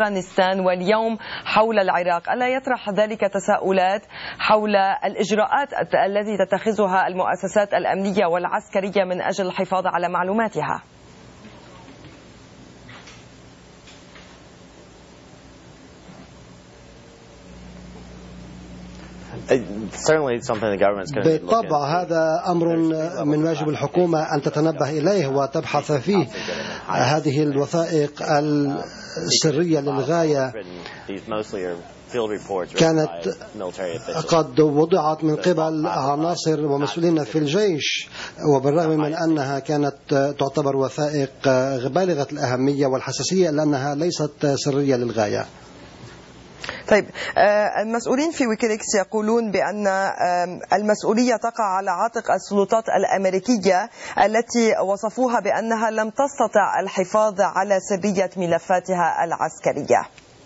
أفغانستان واليوم حول العراق، ألا يطرح ذلك تساؤلات حول الإجراءات التي تتخذها المؤسسات الأمنية والعسكرية من أجل الحفاظ على معلوماتها؟ بالطبع هذا أمر من واجب الحكومة أن تتنبه إليه وتبحث فيه. هذه الوثائق السرية للغاية كانت قد وضعت من قبل عناصر ومسؤولين في الجيش، وبالرغم من أنها كانت تعتبر وثائق بالغة الأهمية والحساسية إلا أنها ليست سرية للغاية. طيب، المسؤولين في ويكيليكس يقولون بأن المسؤولية تقع على عاتق السلطات الأمريكية التي وصفوها بأنها لم تستطع الحفاظ على سرية ملفاتها العسكرية.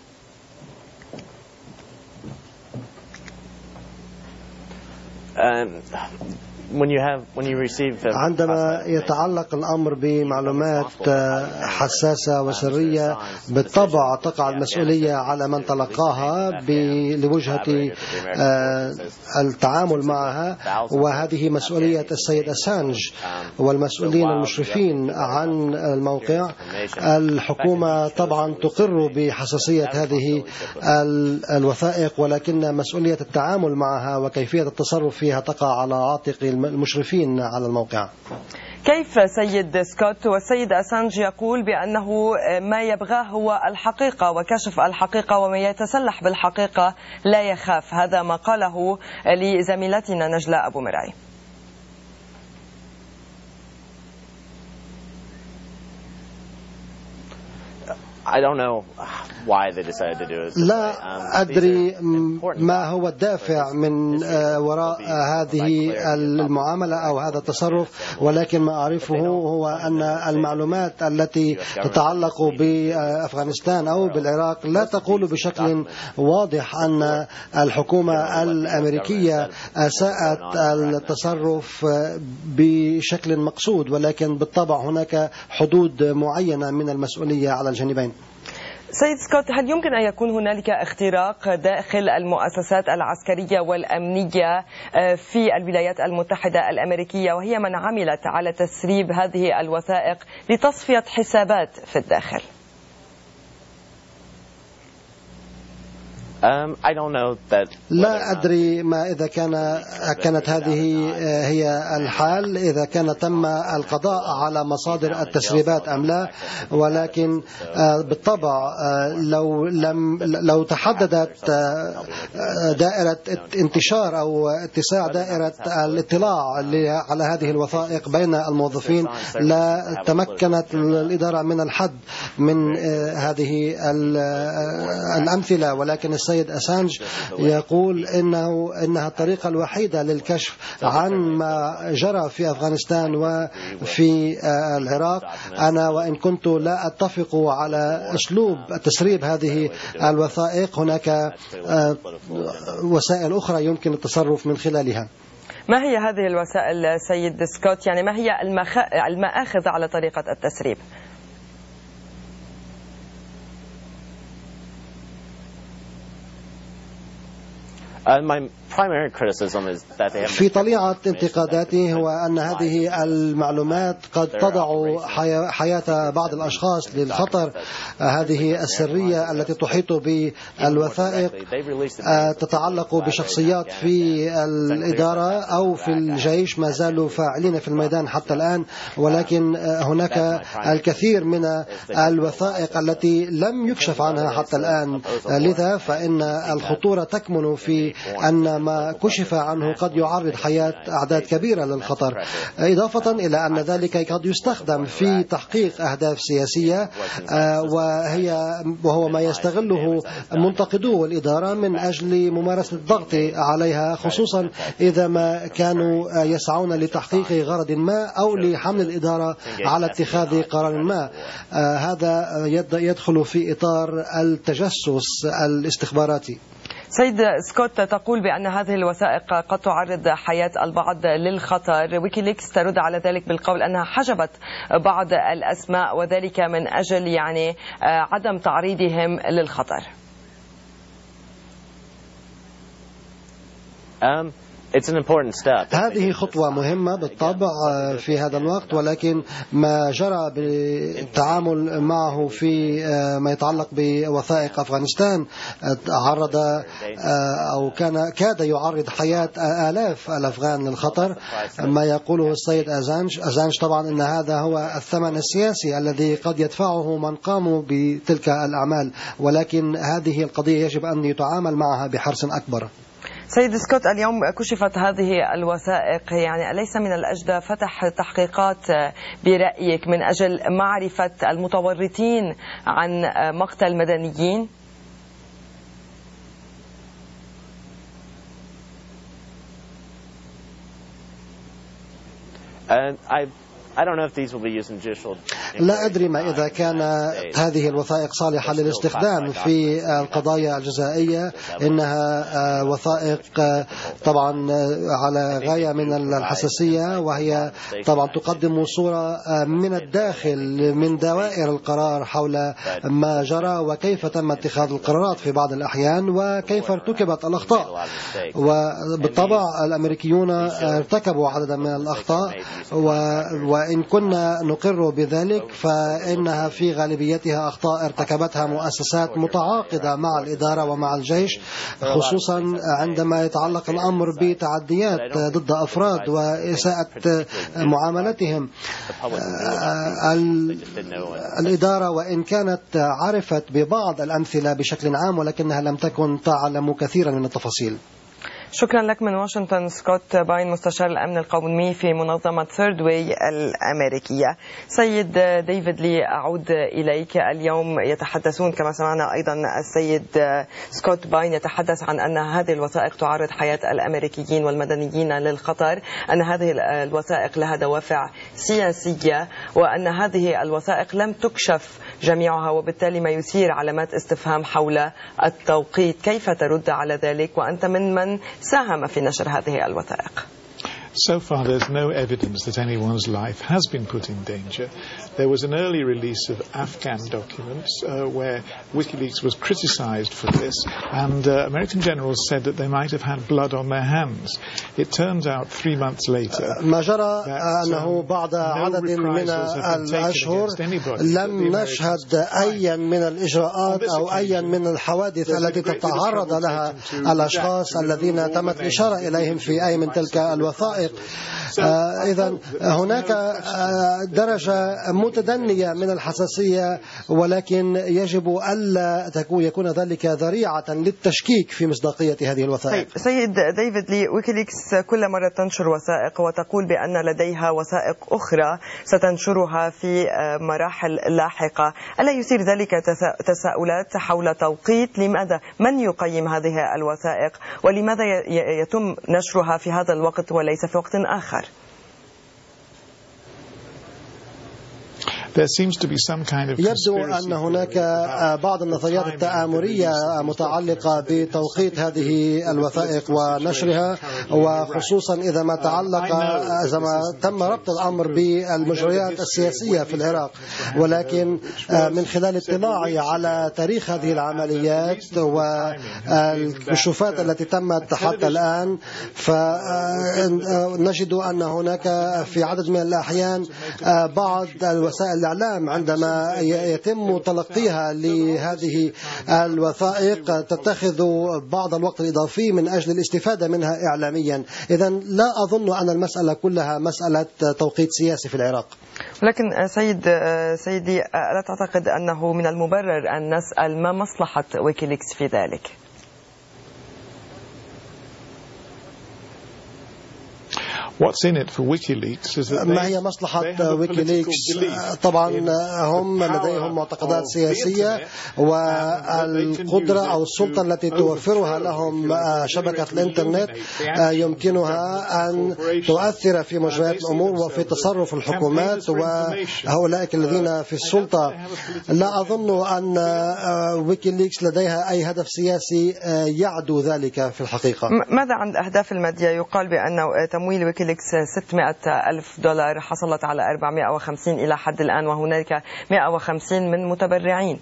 عندما يتعلق الأمر بمعلومات حساسة وسرية بالطبع تقع المسؤولية على من تلقاها لوجهة التعامل معها، وهذه مسؤولية السيد أسانج والمسؤولين المشرفين عن الموقع. الحكومة طبعا تقر بحساسية هذه الوثائق، ولكن مسؤولية التعامل معها وكيفية التصرف فيها تقع على عاتق المشرفين على الموقع. كيف سيد سكوت والسيد أسانج يقول بأنه ما يبغاه هو الحقيقة وكشف الحقيقة، ومن يتسلح بالحقيقة لا يخاف؟ هذا ما قاله لزميلتنا نجلاء أبو مرعي. لا أدري ما هو الدافع من وراء هذه المعاملة أو هذا التصرف، ولكن ما أعرفه هو أن المعلومات التي تتعلق بأفغانستان أو بالعراق لا تقول بشكل واضح أن الحكومة الأمريكية أساءت التصرف بشكل مقصود، ولكن بالطبع هناك حدود معينة من المسؤولية على الجانبين. سيد سكوت، هل يمكن أن يكون هنالك اختراق داخل المؤسسات العسكرية والأمنية في الولايات المتحدة الأمريكية، وهي من عملت على تسريب هذه الوثائق لتصفية حسابات في الداخل؟ لا أدري ما إذا كانت هذه هي الحال، إذا كان تم القضاء على مصادر التسريبات أم لا، ولكن بالطبع لو تحددت دائرة انتشار أو اتساع دائرة الاطلاع على هذه الوثائق بين الموظفين لا تمكنت الإدارة من الحد من هذه الأمثلة. ولكن السيد أسانج يقول إنها الطريقة الوحيدة للكشف عن ما جرى في أفغانستان وفي العراق. أنا وإن كنت لا أتفق على أسلوب تسريب هذه الوثائق، هناك وسائل أخرى يمكن التصرف من خلالها. ما هي هذه الوسائل سيد سكوت؟ يعني ما هي المآخذ على طريقة التسريب؟ في طليعة انتقاداتي هو أن هذه المعلومات قد تضع حياة بعض الأشخاص للخطر. هذه السرية التي تحيط بالوثائق تتعلق بشخصيات في الإدارة أو في الجيش ما زالوا فاعلين في الميدان حتى الآن، ولكن هناك الكثير من الوثائق التي لم يكشف عنها حتى الآن. لذا فإن الخطورة تكمن في أن ما كشف عنه قد يعرض حياة أعداد كبيرة للخطر، إضافة إلى أن ذلك قد يستخدم في تحقيق أهداف سياسية، وهو ما يستغله منتقدو الإدارة من أجل ممارسة الضغط عليها، خصوصا إذا ما كانوا يسعون لتحقيق غرض ما أو لحمل الإدارة على اتخاذ قرار ما. هذا يدخل في إطار التجسس الاستخباراتي. سيد سكوت، تقول بأن هذه الوثائق قد تعرض حياة البعض للخطر. ويكيليكس ترد على ذلك بالقول أنها حجبت بعض الأسماء وذلك من أجل عدم تعريضهم للخطر. هذه خطوة مهمة بالطبع في هذا الوقت، ولكن ما جرى بالتعامل معه في ما يتعلق بوثائق أفغانستان عرض أو كاد يعرض حياة آلاف الأفغان للخطر. ما يقوله السيد أزانج طبعا أن هذا هو الثمن السياسي الذي قد يدفعه من قاموا بتلك الأعمال، ولكن هذه القضية يجب أن يتعامل معها بحرص أكبر. سيد سكوت، اليوم كشفت هذه الوثائق، أليس من الأجدى فتح تحقيقات برأيك من أجل معرفة المتورطين عن مقتل مدنيين؟ لا أدري ما إذا كان هذه الوثائق صالحة للاستخدام في القضايا الجزائية. إنها وثائق طبعا على غاية من الحساسية، وهي طبعا تقدم صورة من الداخل من دوائر القرار حول ما جرى وكيف تم اتخاذ القرارات في بعض الأحيان وكيف ارتكبت الأخطاء. وبالطبع الأمريكيون ارتكبوا عددا من الأخطاء، وإن كنا نقر بذلك فإنها في غالبيتها أخطاء ارتكبتها مؤسسات متعاقدة مع الإدارة ومع الجيش، خصوصا عندما يتعلق الأمر بتعديات ضد أفراد وإساءة معاملتهم. الإدارة وإن كانت عرفت ببعض الأمثلة بشكل عام، ولكنها لم تكن تعلم كثيرا من التفاصيل. شكرا لك من واشنطن سكوت باين، مستشار الأمن القومي في منظمة ثيرد واي الأمريكية. سيد ديفيد لي، أعود إليك. اليوم يتحدثون كما سمعنا أيضا السيد سكوت باين يتحدث عن أن هذه الوثائق تعرض حياة الأمريكيين والمدنيين للخطر، أن هذه الوثائق لها دوافع سياسية، وأن هذه الوثائق لم تكشف جميعها، وبالتالي ما يثير علامات استفهام حول التوقيت. كيف ترد على ذلك وأنت من ساهم في نشر هذه الوثائق؟ So far, there's no evidence that anyone's life has been put in danger. There was an early release of Afghan documents where WikiLeaks was criticized for this, and American generals said that they might have had blood on their hands. It turns out 3 months later ما جرى أنه بعد عدد من الأشهر لم نشهد أي من الإجراءات أو أي من الحوادث التي تتعرض لها الأشخاص الذين تمت الإشارة إليهم في أي من تلك الوثائق. إذن هناك درجة متدنية من الحساسية، ولكن يجب ألا يكون ذلك ذريعة للتشكيك في مصداقية هذه الوثائق. سيد ديفيد لي، ويكيليكس كل مرة تنشر وثائق وتقول بأن لديها وثائق أخرى ستنشرها في مراحل لاحقة. ألا يثير ذلك تساؤلات حول توقيت؟ لماذا من يقيم هذه الوثائق، ولماذا يتم نشرها في هذا الوقت وليس في وقت آخر؟ يبدو أن هناك بعض النظريات التآمرية متعلقة بتوقيت هذه الوثائق ونشرها، وخصوصا إذا ما تم ربط الأمر بالمجريات السياسية في العراق. ولكن من خلال اطلاعي على تاريخ هذه العمليات والكشوفات التي تمت حتى الآن، فنجد أن هناك في عدد من الأحيان بعض الوسائل الإعلام عندما يتم تلقيها لهذه الوثائق تتخذ بعض الوقت الإضافي من أجل الاستفادة منها إعلاميا. إذن لا أظن أن المسألة كلها مسألة توقيت سياسي في العراق. ولكن سيدي، لا تعتقد أنه من المبرر أن نسأل ما مصلحة ويكيليكس في ذلك؟ ما هي مصلحة ويكيليكس؟ طبعا هم لديهم معتقدات سياسية، والقدرة أو السلطة التي توفرها لهم شبكة الإنترنت يمكنها أن تؤثر في مجريات الأمور وفي تصرف الحكومات وهؤلاء الذين في السلطة. لا أظن أن ويكيليكس لديها أي هدف سياسي يعدو ذلك في الحقيقة. ماذا عن أهداف المادية؟ يقال بأن تمويل ويكيليكس $600,000 حصلت على 450 إلى حد الآن، وهناك 150 من متبرعين.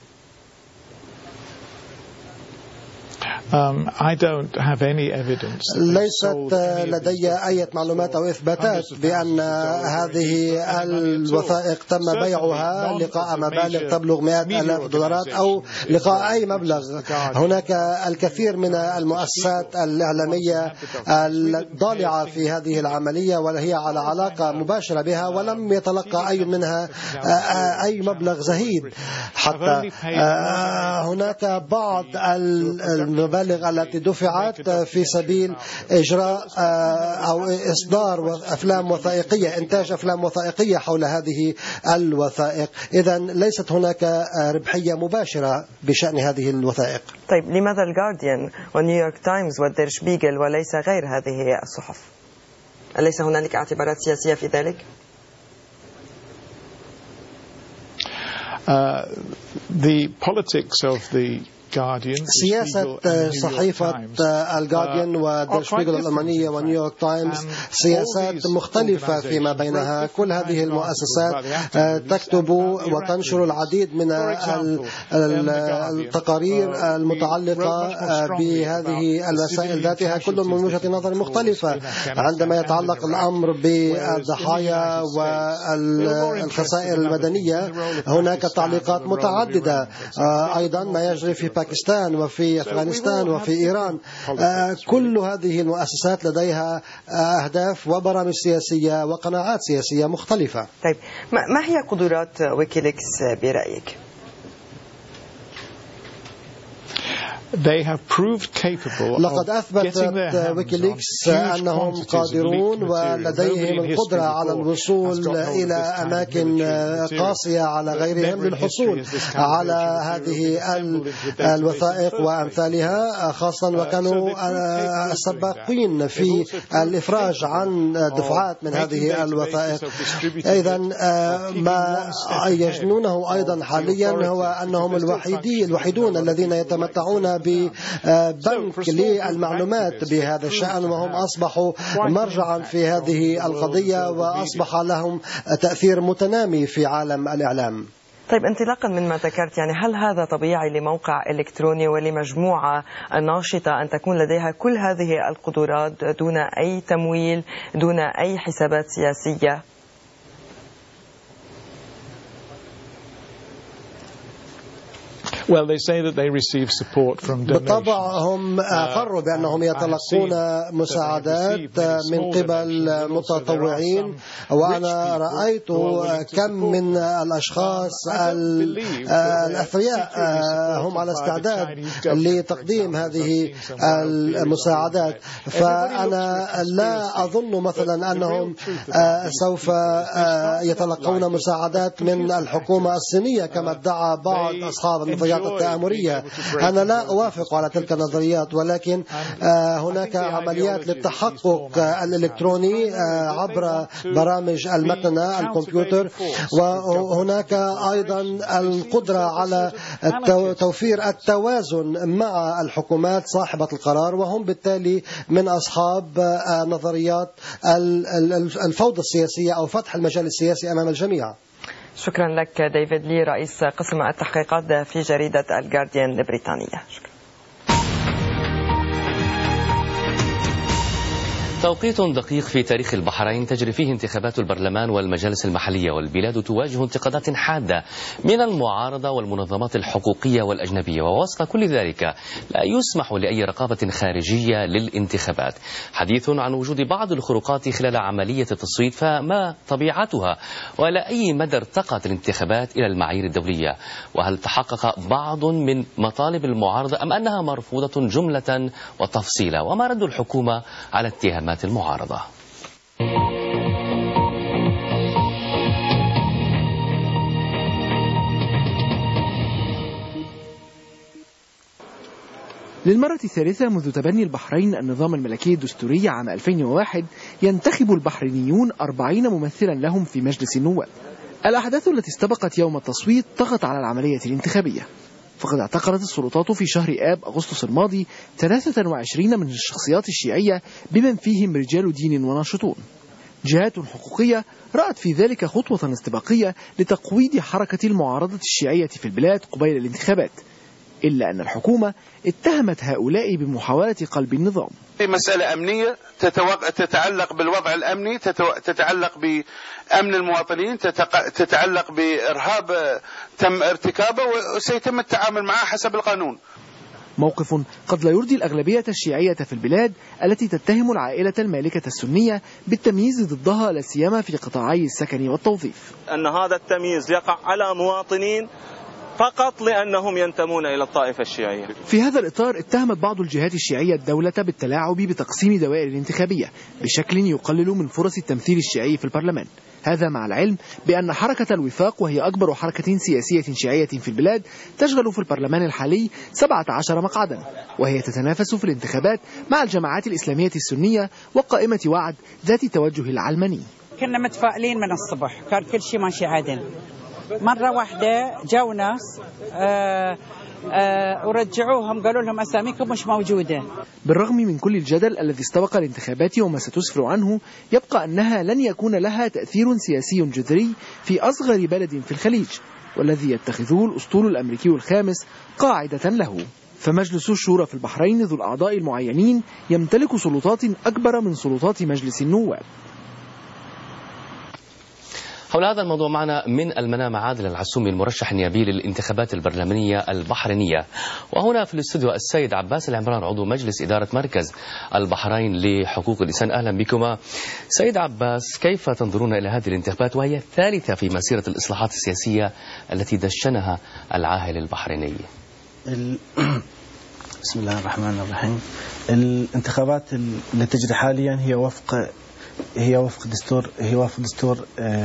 ليست لدي أي معلومات أو إثباتات بأن هذه الوثائق تم بيعها لقاء مبالغ تبلغ $100,000 أو لقاء أي مبلغ. هناك الكثير من المؤسسات الإعلامية الضالعة في هذه العملية وهي على علاقة مباشرة بها، ولم يتلقى أي منها أي مبلغ زهيد. حتى هناك بعض المبالغ التي دفعت في سبيل إجراء أو إصدار أفلام وثائقية، إنتاج أفلام وثائقية حول هذه الوثائق. إذن ليست هناك ربحية مباشرة بشأن هذه الوثائق. طيب لماذا الجارديان ونيويورك تايمز والدير شبيغل وليس غير هذه الصحف؟ أليس هنالك اعتبارات سياسية في ذلك؟ The politics of the سياسة صحيفة الجارديان ودير شبيغل الألمانية ونيويورك تايمز سياسات مختلفة فيما بينها. كل هذه المؤسسات تكتب وتنشر العديد من التقارير المتعلقة بهذه الوسائل ذاتها، كل من وجهة نظر مختلفة. عندما يتعلق الأمر بالضحايا والخسائر المدنية هناك تعليقات متعددة. أيضا ما يجري في باكستان وفي أفغانستان وفي إيران، كل هذه المؤسسات لديها أهداف وبرامج سياسية وقناعات سياسية مختلفة. طيب ما هي قدرات ويكيليكس برأيك؟ لقد أثبتت ويكيليكس أنهم قادرون ولديهم القدرة على الوصول إلى أماكن قاسية على غيرهم للحصول على هذه الوثائق وأمثالها، خاصة وكانوا السباقين في الإفراج عن دفعات من هذه الوثائق. إذن ما يجنونه أيضا حاليا هو أنهم الوحيدون الذين يتمتعون ببنك للمعلومات بهذا الشأن، وهم أصبحوا مرجعا في هذه القضية وأصبح لهم تأثير متنامي في عالم الإعلام. طيب انطلاقا من ما ذكرت، يعني هل هذا طبيعي لموقع إلكتروني ولمجموعة ناشطة أن تكون لديها كل هذه القدرات دون أي تمويل، دون أي حسابات سياسية؟ بالطبع هم أقروا بأنهم يتلقون مساعدات من قبل متطوعين، وأنا رأيت كم من الأشخاص الأثرياء هم على استعداد لتقديم هذه المساعدات. فأنا لا أظن مثلا أنهم سوف يتلقون مساعدات من الحكومة الصينية كما ادعى بعض أصحاب النظريات التآمرية. أنا لا أوافق على تلك النظريات، ولكن هناك عمليات للتحقق الإلكتروني عبر برامج المكنة الكمبيوتر، وهناك أيضا القدرة على توفير التوازن مع الحكومات صاحبة القرار، وهم بالتالي من أصحاب نظريات الفوضى السياسية أو فتح المجال السياسي أمام الجميع. شكرا لك ديفيد لي، رئيس قسم التحقيقات في جريدة الجارديان البريطانية. شكرا. توقيت دقيق في تاريخ البحرين تجري فيه انتخابات البرلمان والمجالس المحلية، والبلاد تواجه انتقادات حادة من المعارضة والمنظمات الحقوقية والأجنبية، ووسط كل ذلك لا يسمح لأي رقابة خارجية للانتخابات. حديث عن وجود بعض الخروقات خلال عملية التصويت، فما طبيعتها وإلى أي مدى ارتقت الانتخابات إلى المعايير الدولية، وهل تحقق بعض من مطالب المعارضة أم أنها مرفوضة جملة وتفصيلا، وما رد الحكومة على اتهامات المعارضة؟ للمرة الثالثة منذ تبني البحرين النظام الملكي الدستوري عام 2001 ينتخب البحرينيون 40 ممثلا لهم في مجلس النواب. الأحداث التي استبقت يوم التصويت طغت على العملية الانتخابية، فقد اعتقلت السلطات في شهر آب أغسطس الماضي 23 من الشخصيات الشيعية بمن فيهم رجال دين وناشطون. جهات حقوقية رأت في ذلك خطوة استباقية لتقويض حركة المعارضة الشيعية في البلاد قبيل الانتخابات، إلا أن الحكومة اتهمت هؤلاء بمحاولة قلب النظام. مسألة أمنية تتعلق بالوضع الأمني، تتعلق بأمن المواطنين، تتعلق بإرهاب تم ارتكابه وسيتم التعامل معه حسب القانون. موقف قد لا يرضي الأغلبية الشيعية في البلاد التي تتهم العائلة المالكة السنية بالتمييز ضدها، لا سيما في قطاعي السكن والتوظيف. أن هذا التمييز يقع على مواطنين فقط لأنهم ينتمون إلى الطائفة الشيعية. في هذا الإطار اتهمت بعض الجهات الشيعية الدولة بالتلاعب بتقسيم دوائر الانتخابية بشكل يقلل من فرص التمثيل الشيعي في البرلمان، هذا مع العلم بأن حركة الوفاق وهي أكبر حركة سياسية شيعية في البلاد تشغل في البرلمان الحالي 17 مقعدا، وهي تتنافس في الانتخابات مع الجماعات الإسلامية السنية وقائمة وعد ذات التوجه العلماني. كنا متفائلين من الصبح، كان كل شيء ماشي عدل. مرة واحدة جاءوا ناس ورجعوهم قالوا لهم أساميكم مش موجودة. بالرغم من كل الجدل الذي استبق الانتخابات وما ستسفر عنه، يبقى أنها لن يكون لها تأثير سياسي جذري في أصغر بلد في الخليج، والذي يتخذه الأسطول الأمريكي الخامس قاعدة له. فمجلس الشورى في البحرين ذو الأعضاء المعينين يمتلك سلطات أكبر من سلطات مجلس النواب. حول هذا الموضوع معنا من المنام عادل العسومي المرشح النيابي للانتخابات البرلمانية البحرينية، وهنا في الاستوديو السيد عباس العمران عضو مجلس إدارة مركز البحرين لحقوق الإنسان. أهلا بكما. سيد عباس، كيف تنظرون إلى هذه الانتخابات وهي الثالثة في مسيرة الإصلاحات السياسية التي دشنها العاهل البحريني؟ بسم الله الرحمن الرحيم. الانتخابات التي تجري حاليا هي وفق دستور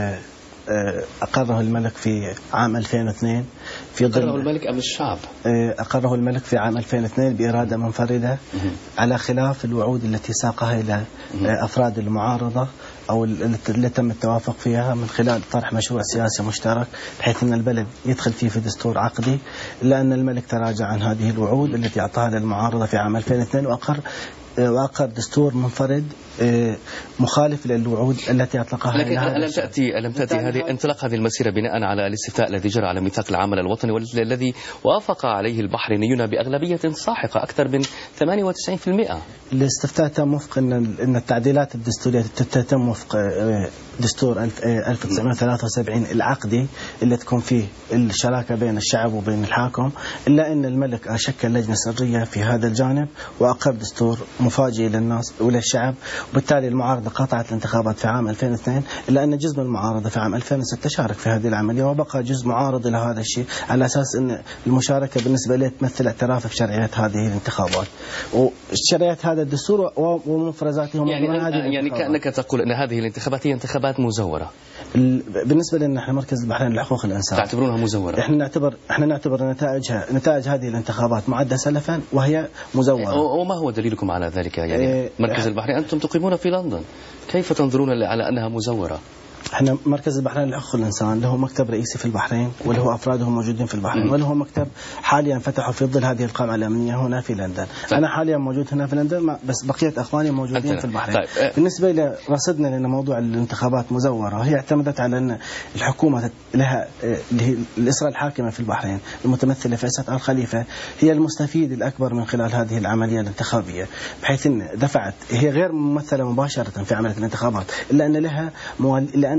أقره الملك في عام 2002 في ضمن أقره الملك أم الشعب؟ أقره الملك في عام 2002 بإرادة منفردة على خلاف الوعود التي ساقها إلى أفراد المعارضة أو اللي تم التوافق فيها من خلال طرح مشروع سياسي مشترك بحيث أن البلد يدخل فيه في دستور عقدي، إلا أن الملك تراجع عن هذه الوعود التي أعطاها للمعارضة في عام 2002 وأقر دستور منفرد مخالف للوعود التي أطلقها. لكن ألم تأتي هذه انطلاق هذه المسيرة بناء على الاستفتاء الذي جرى على ميثاق العمل الوطني والذي وافق عليه البحرينيون بأغلبية ساحقة أكثر من 98%؟ الاستفتاء تم وفق أن التعديلات الدستورية تتم وفق دستور 1973 العقدي اللي تكون فيه الشراكة بين الشعب وبين الحاكم، إلا أن الملك شكل لجنة سرية في هذا الجانب وأقر دستور مفاجئ للناس وللشعب، وبالتالي المعارضة قاطعت الانتخابات في عام 2002، إلا أن جزء من المعارضة في عام 2006 شارك في هذه العملية وبقى جزء معارض إلى هذا الشيء على أساس أن المشاركة بالنسبة له تمثل اعتراف في شرعية هذه الانتخابات وشرعية هذا الدستور ومفرزاته. يعني كأنك تقول أن هذه الانتخابات هي انتخابات مزورة. بالنسبة لنا نحن مركز البحرين لحقوق الإنسان تعتبرونها مزورة؟ احنا نعتبر نتائج هذه الانتخابات معدة سلفا وهي مزورة. وما هو دليلكم على ذلك؟ يعني مركز البحرين أنتم تقيمون في لندن، كيف تنظرون على أنها مزورة؟ احنا مركز البحرين لحقوق الإنسان له مكتب رئيسي في البحرين وله أفراده موجودين في البحرين وله مكتب حاليا فتحوا في ظل هذه القامة الأمنية هنا في لندن. أنا حاليا موجود هنا في لندن بس بقية أخواني موجودين في البحرين. بالنسبة إلى رصدنا لأن موضوع الانتخابات مزورة، هي اعتمدت على أن الحكومة لها الإسرة الحاكمة في البحرين المتمثلة في عيسى آل خليفة هي المستفيد الأكبر من خلال هذه العملية الانتخابية، بحيث أن دفعت هي غير ممثلة مباشرة في عملية الانتخابات إلا أن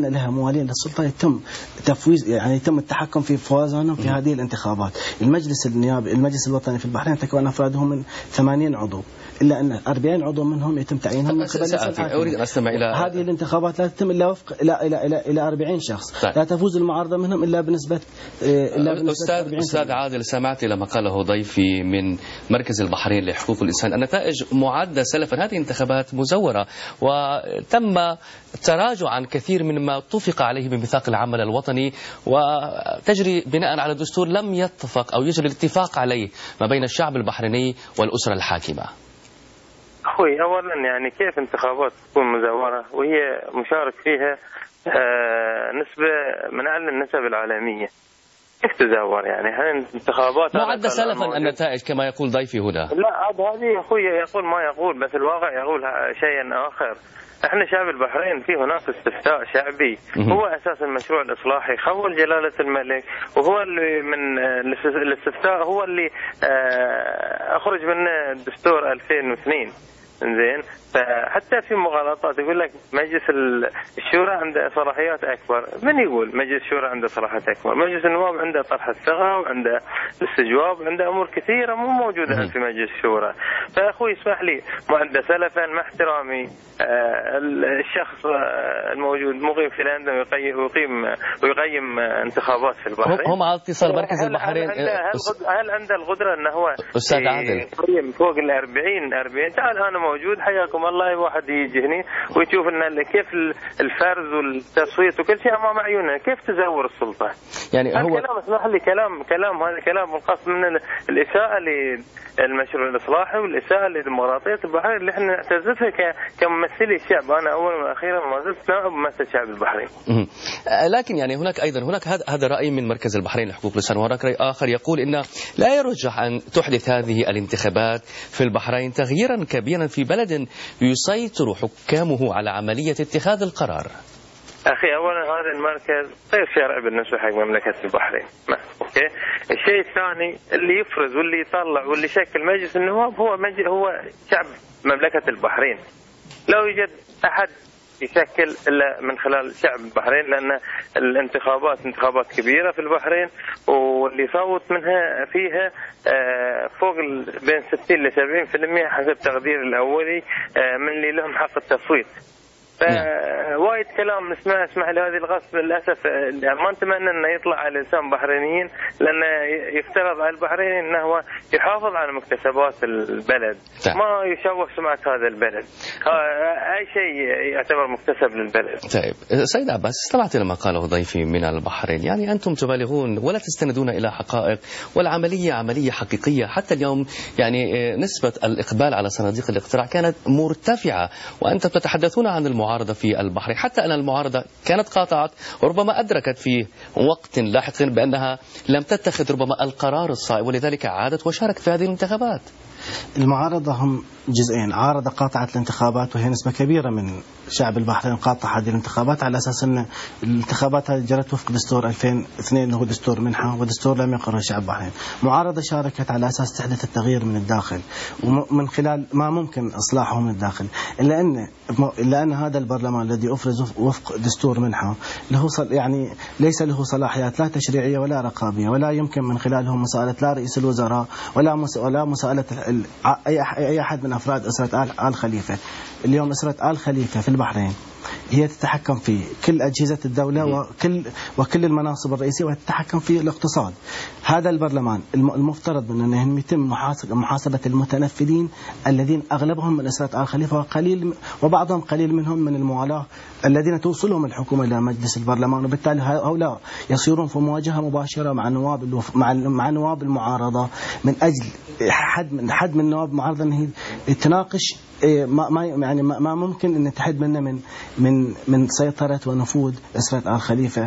أن لها موالين للسلطة يتم تفويض، يعني يتم التحكم في فوازانهم في هذه الانتخابات. المجلس النيابي، المجلس الوطني في البحرين تكون أفراده من 80 عضو، إلا أن 40 عضو منهم يتم تعيينهم من قبل أريد أن أستمع إلى هذه الانتخابات. لا تتم إلا وفق إلى 40 شخص. طيب. لا تفوز المعارضة منهم إلا بنسبة أستاذ عادل، سمعت لما قاله ضيفي من مركز البحرين لحقوق الإنسان، النتائج معدة سلفا، هذه انتخابات مزورة وتم تراجع عن كثير من ما اتفق عليه بميثاق العمل الوطني، وتجري بناء على دستور لم يتفق أو يجري الاتفاق عليه ما بين الشعب البحريني والأسرة الحاكمة. أخوي، أولا يعني كيف انتخابات تكون مزورة وهي مشارك فيها نسبة من أعلى النسب العالمية؟ كيف تزور يعني؟ هل انتخابات معدة سلفا النتائج كما يقول ضيفي هنا؟ لا، هذه أخوي يقول ما يقول، بس الواقع يقول شيئا آخر. احنا شعب البحرين في هناك استفتاء شعبي هو اساس المشروع الاصلاحي، خول جلاله الملك، وهو اللي من الاستفتاء هو اللي اخرج منه دستور 2002. زين، فحتى في مغالطات يقول لك مجلس الشورى عنده صلاحيات اكبر. من يقول مجلس الشورى عنده صلاحيات اكبر؟ مجلس النواب عنده طرح الثغره وعنده الاستجواب وعنده امور كثيره مو موجوده في مجلس الشورى. فاخوي اسمح لي، معدة سلفا مع احترامي الشخص الموجود مقيم في لندن ويقيم انتخابات في البحرين. هم على اتصال مركز البحرين. هل عنده القدره انه هو استاذ عادل يقيم فوق ال 40؟ تعال انا موجود، حياكم الله، واحد يجي هنا ويشوف ان كيف الفرز والتصويت وكل شيء امام عيوننا، كيف تزور السلطه؟ يعني هو كلام، اسمح لي، كلام هذا كلام القصد من الاساءه للمشروع الاصلاحي والاساءه لديمقراطيه البحرين اللي احنا نعتزفها كممثلي الشعب. انا اولا واخيرا ما زلت نائب ممثل شعب البحرين. لكن يعني هناك هذا راي من مركز البحرين لحقوق الانسان، وهناك راي اخر يقول ان لا يرجح ان تحدث هذه الانتخابات في البحرين تغييرا كبيرا في بلد يسيطر حكامه على عمليه اتخاذ القرار. أخي، أولا هذا المركز غير شرعي بالنسبة حق مملكة البحرين. أوكي. الشيء الثاني، اللي يفرز واللي يطلع واللي يشكل مجلس النواب هو شعب مملكة البحرين. لا يوجد أحد يشكل إلا من خلال شعب البحرين، لأن الانتخابات انتخابات كبيرة في البحرين، واللي يصوت منها فيها فوق بين 60 ل 70% حسب تقدير الأولي من اللي لهم حق التصويت. وايد كلام اسمح لي، هذه الغصب للاسف ما نتمنى انه يطلع على لسان بحرينيين، لان يفترض على البحريني انه هو يحافظ على مكتسبات البلد، ما يشوه سمعه هذا البلد. اي شيء يعتبر مكتسب للبلد. طيب سيد عباس، استمعت لما قاله ضيفي من البحرين، يعني انتم تبالغون ولا تستندون الى حقائق، والعمليه عمليه حقيقيه. حتى اليوم يعني نسبه الاقبال على صناديق الاقتراع كانت مرتفعه، وانتم تتحدثون عن المعارضة في البحرين، حتى أن المعارضة كانت قاطعت وربما أدركت في وقت لاحق بأنها لم تتخذ ربما القرار الصائب، ولذلك عادت وشاركت في هذه الانتخابات. المعارضة هم جزئين، عارضة قاطعت الانتخابات وهي نسبة كبيرة من شعب البحرين قاطع هذه الانتخابات على أساس أن الانتخابات هذه جرت وفق دستور 2002 اللي هو دستور منحة، ودستور لم يقره شعب البحرين. معارضة شاركت على أساس تحدث التغيير من الداخل ومن خلال ما ممكن إصلاحه من الداخل، إلا أن هذا البرلمان الذي أفرز وفق دستور منحة له يعني ليس له صلاحيات لا تشريعية ولا رقابية، ولا يمكن من خلالهم مساءلة لا رئيس الوزراء ولا مساءلة أي أحد من أفراد أسرة آل خليفة. اليوم أسرة آل خليفة في البحرين هي تتحكم في كل أجهزة الدولة وكل المناصب الرئيسية، وتتحكم في الاقتصاد. هذا البرلمان المفترض أنه يتم محاسبة المتنفذين الذين أغلبهم من أسرة آل خليفة، وبعضهم قليل منهم من الموالاة الذين توصلهم الحكومة إلى مجلس البرلمان، وبالتالي هؤلاء يصيرون في مواجهة مباشرة مع نواب المعارضة من أجل حد من النواب المعارضة أنه تناقش ما ممكن أن تحد منه من سيطرة ونفوذ أسرة آل خليفة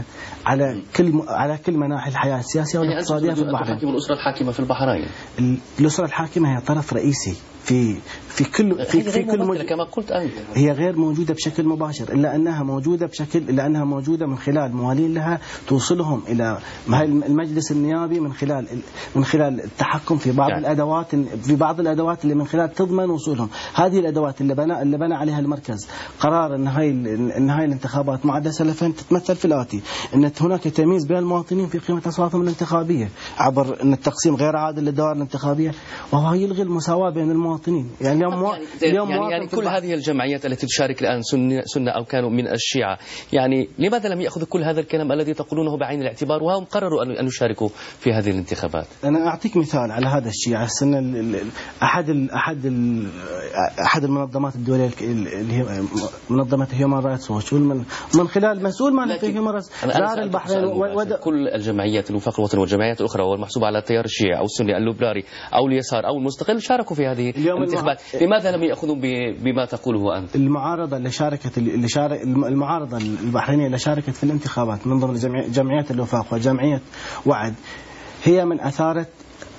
على كل مناحي الحياة السياسية والاقتصادية في البحرين. الأسرة الحاكمة في البحرين، الأسرة الحاكمة هي طرف رئيسي في كل كما قلت أنت. هي غير موجودة بشكل مباشر، إلا أنها موجودة من خلال موالين لها توصلهم إلى المجلس النيابي من خلال التحكم في بعض الأدوات اللي من خلال تضمن وصولهم. هذه الأدوات اللي بنى عليها المركز قرار أن هاي الانتخابات معدة سلفين تتمثل في الآتي: أن هناك تمييز بين المواطنين في قيمة أصواتهم الانتخابية عبر أن التقسيم غير عادل للدوائر الانتخابية، وهو يلغي المساواة بين المواطنين. يعني كل هذه الجمعيات التي تشارك الآن سنة أو كانوا من الشيعة، يعني لماذا لم يأخذوا كل هذا الكلام الذي تقولونه بعين الاعتبار وهم قرروا أن يشاركوا في هذه الانتخابات؟ أنا أعطيك مثال على هذا الشيء. السنة أحد المنظمات الدولية اللي هي منظمة هيومان رايتس ووتش من خلال مسؤول مالك في هيومان رايتس زار البحرين. كل الجمعيات الوفاق الوطني والجمعيات الأخرى والمحسوبة على التيار الشيعي أو السني الليبرالي أو اليسار أو المستقل شاركوا في هذه الانتخابات، لماذا لم يأخذوا بما تقوله أنت؟ المعارضة المعارضة البحرينية اللي شاركت في الانتخابات من ضمن جمعيات الوفاق وجمعية وعد هي من أثارت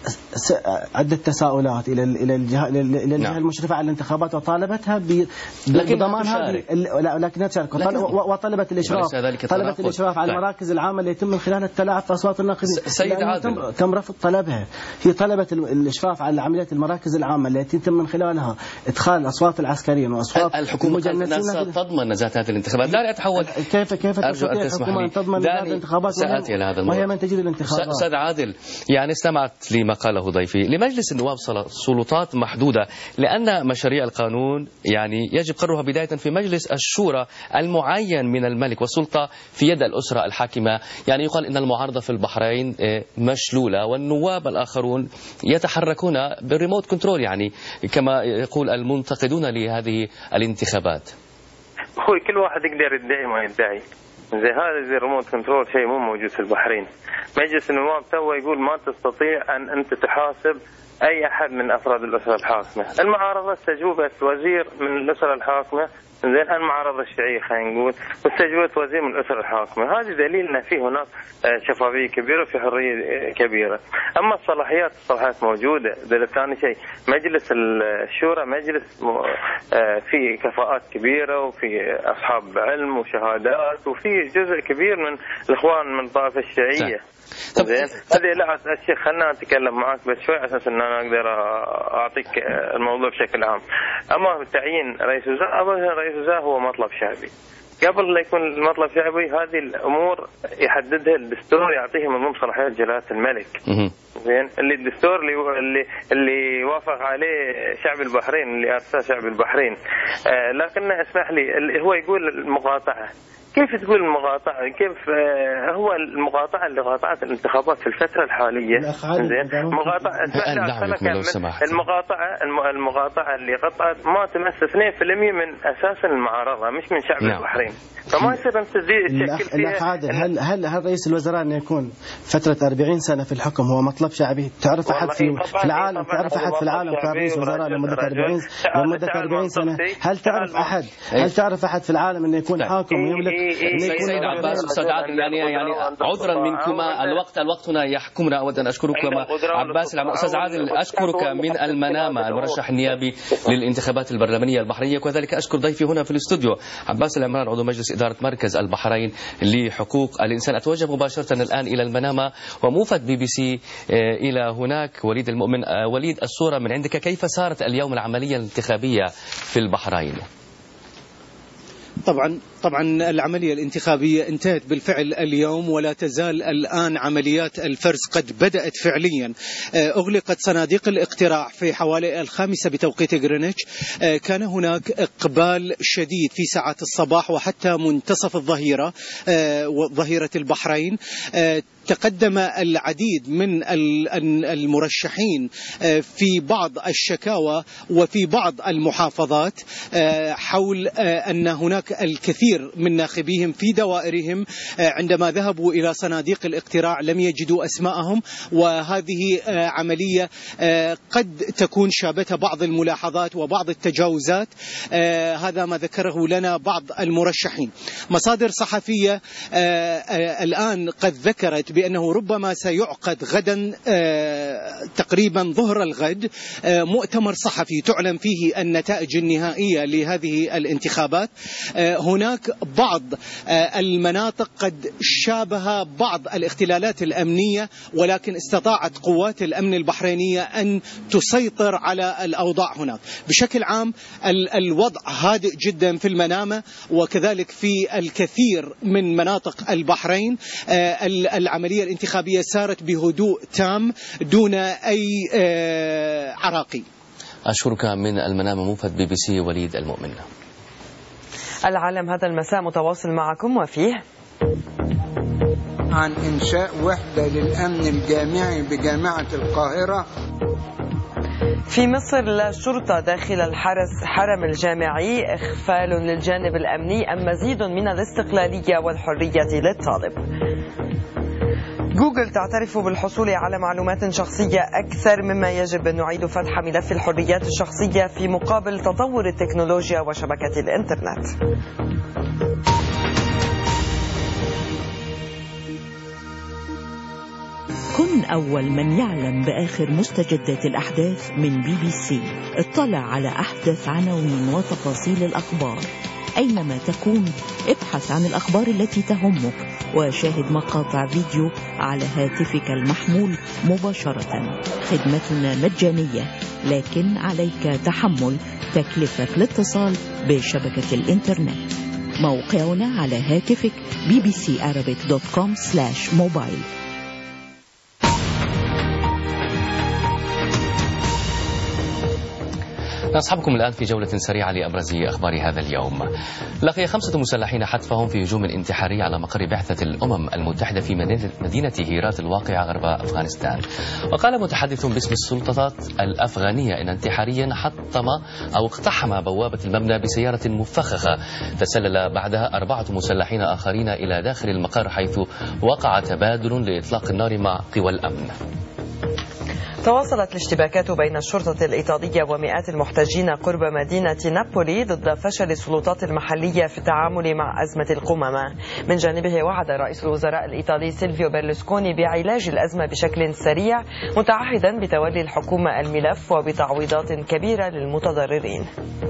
عدة تساؤلات إلى الجهة المشرفة على الانتخابات وطالبتها بضمان هذه، لكنها تشارك وطلبت الإشراف على المراكز العامة اللي يتم من خلالها التلاعب في أصوات الناخبين. سيد عادل، تم رفض طلبها. هي طلبت الإشراف علل عمليات المراكز العامة التي يتم من خلالها إدخال أصوات العسكريين وأصوات الحكومة تضمن نزاهة هذه الانتخابات. لا أتحول. كيف تستطيع الحكومة أن تضمن نزاهة الانتخابات وهي من تجري الانتخابات؟ أستاذ عادل، يعني استمعت لما قاله ضيفي. لمجلس النواب سلطات محدودة لأن مشاريع القانون يعني يجب قرارها بداية في مجلس الشورى المعين من الملك، والسلطة في يد الأسرة الحاكمة. يعني يقال إن المعارضة في البحرين مشلولة والنواب الآخرون يتحركون بالريموت كنترول، يعني كما يقول المنتقدون لهذه الانتخابات. أخوي كل واحد يقدر يدعي ما يدعي، زي هذا الريموت كنترول شيء مو موجود في البحرين. مجلس النواب تو يقول ما تستطيع أن أنت تحاسب أي أحد من أفراد الأسرة الحاكمة. المعارضة استجوبت وزير من الأسرة الحاكمة، زين المعارضة الشيعية خلينا نقول، واستجوبت وزير من الأسرة الحاكمة. هذا دليل أن في هناك شفافية كبيرة وفي حرية كبيرة. أما الصلاحيات موجودة. ثاني شيء مجلس الشورى مجلس فيه كفاءات كبيرة وفي أصحاب علم وشهادات وفي جزء كبير من الإخوان من الطائفة الشيعية. زين هذه لا أشياء. خلنا أتكلم معك بس شوي على أساس أن أنا أقدر أعطيك الموضوع بشكل عام. أما تعيين رئيس وزراء هو مطلب شعبي. قبل لا يكون المطلب شعبي هذه الأمور يحددها الدستور، يعطيه من ضمن صلاحيات جلالة الملك. زين اللي الدستور اللي وافق عليه شعب البحرين، اللي أرساه شعب البحرين. لكن اسمح لي هو يقول المقاطعة. كيف تقول المقاطعة؟ كيف هو المقاطعة اللي قاطعت الانتخابات في الفترة الحالية؟ زين المقاطعة اللي قطعت ما تمس 2% من أساس المعارضة، مش من شعب البحرين. فما يصير أنت تشكل فيها. هل رئيس الوزراء أن يكون فترة 40 سنة في الحكم هو مطلب شعبي؟ تعرف أحد في العالم كان رئيس وزراء لمدة 40 سنة؟ هل تعرف أحد في العالم أن يكون حاكم يملك؟ سيد عباس، أستاذ عادل، يعني عذرا منكما الوقت هنا يحكمنا. أود أن أشكركما عباس أستاذ عادل، أشكرك من المنامة المرشح النيابي للانتخابات البرلمانية البحرينية، وكذلك أشكر ضيفي هنا في الاستوديو عباس العمران عضو مجلس إدارة مركز البحرين لحقوق الإنسان. أتوجه مباشرة الآن إلى المنامة وموفد BBC إلى هناك. وليد المؤمن، وليد الصورة من عندك، كيف صارت اليوم العملية الانتخابية في البحرين؟ طبعا العملية الانتخابية انتهت بالفعل اليوم، ولا تزال الآن عمليات الفرز قد بدأت فعليا. أغلقت صناديق الاقتراع في حوالي 5 بتوقيت غرينتش. كان هناك إقبال شديد في ساعات الصباح وحتى منتصف الظهيرة، ظهيرة البحرين. تقدم العديد من المرشحين في بعض الشكاوى وفي بعض المحافظات حول أن هناك الكثير من ناخبيهم في دوائرهم عندما ذهبوا إلى صناديق الاقتراع لم يجدوا أسماءهم، وهذه عملية قد تكون شابتها بعض الملاحظات وبعض التجاوزات. هذا ما ذكره لنا بعض المرشحين. مصادر صحفية الآن قد ذكرت بأنه ربما سيعقد غدا تقريبا ظهر الغد مؤتمر صحفي تعلن فيه النتائج النهائية لهذه الانتخابات. هناك بعض المناطق قد شابه بعض الاختلالات الأمنية، ولكن استطاعت قوات الأمن البحرينية أن تسيطر على الأوضاع هناك. بشكل عام الوضع هادئ جدا في المنامة وكذلك في الكثير من مناطق البحرين. العملية الانتخابية سارت بهدوء تام دون أي عراقيل. أشكرك من المنامة موفد BBC وليد المؤمن. العالم هذا المساء متواصل معكم وفيه عن إنشاء وحدة للأمن الجامعي بجامعة القاهرة. في مصر لا شرطة داخل الحرم الجامعي، إخفال للجانب الأمني أم مزيد من الاستقلالية والحرية للطالب. جوجل تعترف بالحصول على معلومات شخصية أكثر مما يجب. نعيد فتح ملف الحريات الشخصية في مقابل تطور التكنولوجيا وشبكة الإنترنت. كن أول من يعلم بآخر مستجدات الأحداث من BBC. اطلع على أحدث عناوين وتفاصيل الأخبار. أينما تكون ابحث عن الأخبار التي تهمك وشاهد مقاطع فيديو على هاتفك المحمول مباشرة. خدمتنا مجانية، لكن عليك تحمل تكلفة الاتصال بشبكة الإنترنت. موقعنا على هاتفك bbcarabic.com/mobile. نصحبكم الآن في جولة سريعة لأبرز أخبار هذا اليوم. لقي 5 مسلحين حتفهم في هجوم انتحاري على مقر بعثة الأمم المتحدة في مدينة هيرات الواقعة غرب أفغانستان. وقال متحدث باسم السلطات الأفغانية إن انتحاريا اقتحم بوابة المبنى بسيارة مفخخة، تسلل بعدها 4 مسلحين آخرين إلى داخل المقر، حيث وقع تبادل لإطلاق النار مع قوى الأمن. تواصلت الاشتباكات بين الشرطة الإيطالية ومئات المحتجين قرب مدينة نابولي ضد فشل السلطات المحلية في التعامل مع أزمة القمامة. من جانبه وعد رئيس الوزراء الإيطالي سيلفيو بيرلوسكوني بعلاج الأزمة بشكل سريع، متعهدا بتولي الحكومة الملف وبتعويضات كبيرة للمتضررين.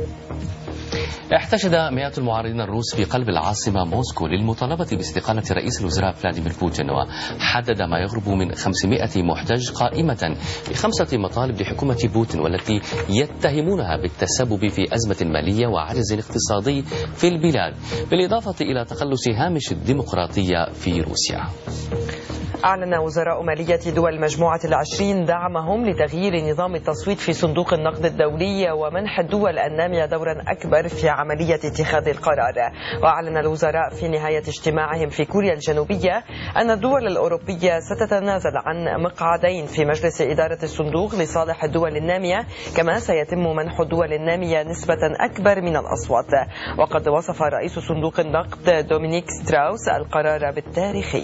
احتشد مئات المعارضين الروس في قلب العاصمة موسكو للمطالبة باستقالة رئيس الوزراء فلاديمير بوتين، وحدد ما يقرب من 500 محتج قائمة ب5 مطالب لحكومة بوتين، والتي يتهمونها بالتسبب في أزمة مالية وعجز اقتصادي في البلاد، بالإضافة إلى تقلص هامش الديمقراطية في روسيا. أعلن وزراء مالية دول مجموعة ال20 دعمهم لتغيير نظام التصويت في صندوق النقد الدولي ومنح الدول النامية دورا أكبر في عملية اتخاذ القرار. وأعلن الوزراء في نهاية اجتماعهم في كوريا الجنوبية أن الدول الأوروبية ستتنازل عن مقعدين في مجلس إدارة الصندوق لصالح الدول النامية، كما سيتم منح الدول النامية نسبة أكبر من الأصوات. وقد وصف رئيس صندوق النقد دومينيك ستراوس القرار بالتاريخي.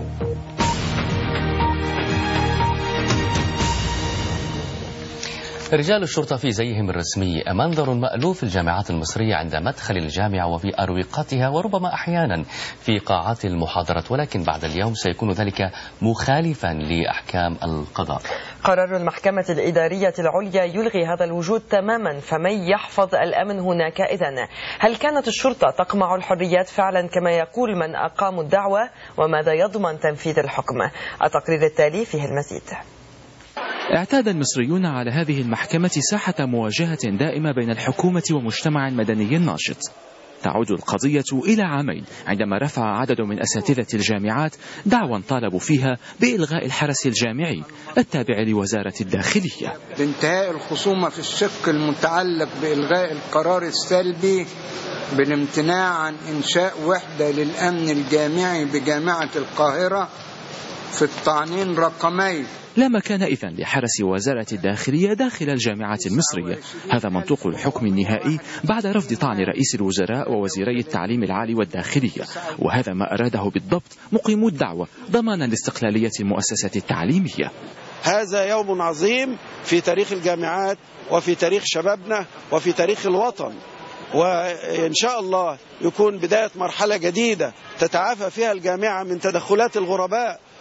رجال الشرطة في زيهم الرسمي منظر مألوف في الجامعات المصرية عند مدخل الجامعة وفي أروقتها وربما أحيانا في قاعات المحاضرات، ولكن بعد اليوم سيكون ذلك مخالفا لأحكام القضاء. قرار المحكمة الإدارية العليا يلغي هذا الوجود تماما، فمن يحفظ الأمن هناك إذن؟ هل كانت الشرطة تقمع الحريات فعلا كما يقول من أقاموا الدعوة؟ وماذا يضمن تنفيذ الحكم؟ التقرير التالي فيه المزيد. اعتاد المصريون على هذه المحكمة ساحة مواجهة دائمة بين الحكومة ومجتمع مدني ناشط. تعود القضية إلى عامين عندما رفع عدد من أساتذة الجامعات دعوى طالبوا فيها بإلغاء الحرس الجامعي التابع لوزارة الداخلية. بانتهاء الخصومة في الشق المتعلق بإلغاء القرار السلبي بالامتناع عن إنشاء وحدة للأمن الجامعي بجامعة القاهرة في الطعنين رقمين. لا مكان إذن لحرس وزارة الداخلية داخل الجامعة المصرية. هذا منطوق الحكم النهائي بعد رفض طعن رئيس الوزراء ووزيري التعليم العالي والداخلية، وهذا ما أراده بالضبط مقيمو الدعوة ضمانا لاستقلالية المؤسسة التعليمية. هذا يوم عظيم في تاريخ الجامعات وفي تاريخ شبابنا وفي تاريخ الوطن، وإن شاء الله يكون بداية مرحلة جديدة تتعافى فيها الجامعة من تدخلات الغرباء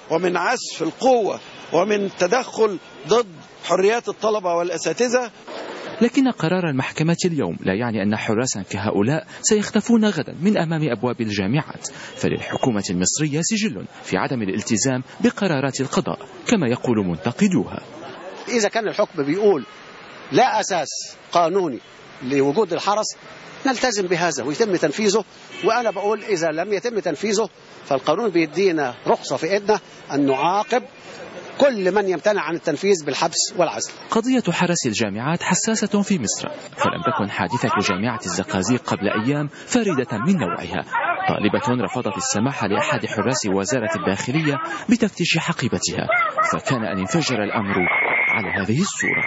ومن عزف القوة ومن تدخل ضد حريات الطلبة والأساتذة. لكن قرار المحكمة اليوم لا يعني أن حراسا كهؤلاء سيختفون غدا من أمام أبواب الجامعات، فللحكومة المصرية سجل في عدم الالتزام بقرارات القضاء كما يقول منتقدوها. إذا كان الحكم بيقول لا أساس قانوني لوجود الحرس نلتزم بهذا ويتم تنفيذه، وأنا بقول إذا لم يتم تنفيذه فالقانون بيدينا رخصة في إيدنا أن نعاقب كل من يمتنع عن التنفيذ بالحبس والعزل. قضية حرس الجامعات حساسة في مصر، فلم تكن حادثة جامعة الزقازيق قبل أيام فريدة من نوعها. طالبة رفضت السماح لأحد حراس وزارة الداخلية بتفتيش حقيبتها، فكان أن ينفجر الأمر على هذه الصورة.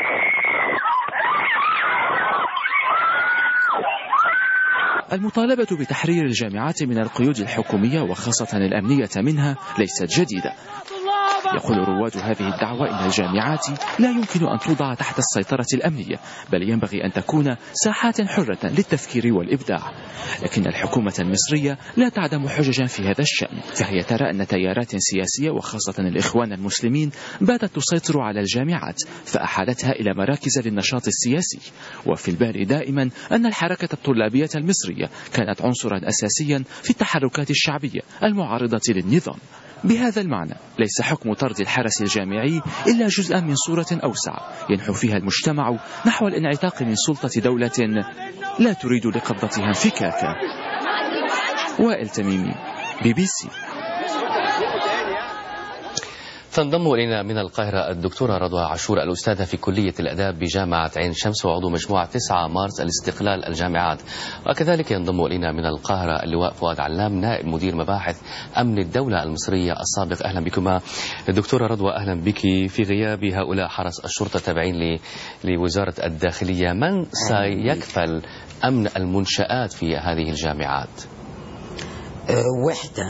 المطالبة بتحرير الجامعات من القيود الحكومية وخاصة الأمنية منها ليست جديدة. يقول رواد هذه الدعوة إن الجامعات لا يمكن أن توضع تحت السيطرة الأمنية، بل ينبغي أن تكون ساحات حرة للتفكير والإبداع. لكن الحكومة المصرية لا تعدم حججا في هذا الشأن، فهي ترى أن تيارات سياسية وخاصة الإخوان المسلمين باتت تسيطر على الجامعات فأحالتها إلى مراكز للنشاط السياسي. وفي البال دائما أن الحركة الطلابية المصرية كانت عنصرا أساسيا في التحركات الشعبية المعارضة للنظام. بهذا المعنى ليس حكم طرد الحرس الجامعي إلا جزءا من صورة أوسع ينحو فيها المجتمع نحو الانعتاق من سلطة دولة لا تريد لقبضتها انفكاكا. وائل تميمي، BBC. تنضم إلينا من القاهرة الدكتورة رضوى عاشور، الأستاذة في كلية الآداب بجامعة عين شمس وعضو مجموعة 9 مارس الاستقلال الجامعات. وكذلك ينضم إلينا من القاهرة اللواء فؤاد علام، نائب مدير مباحث أمن الدولة المصرية السابق. أهلا بكما دكتورة رضوى. أهلا بك. في غياب هؤلاء حرس الشرطة تابعين لوزارة الداخلية، من سيكفل أمن المنشآت في هذه الجامعات؟ وحدة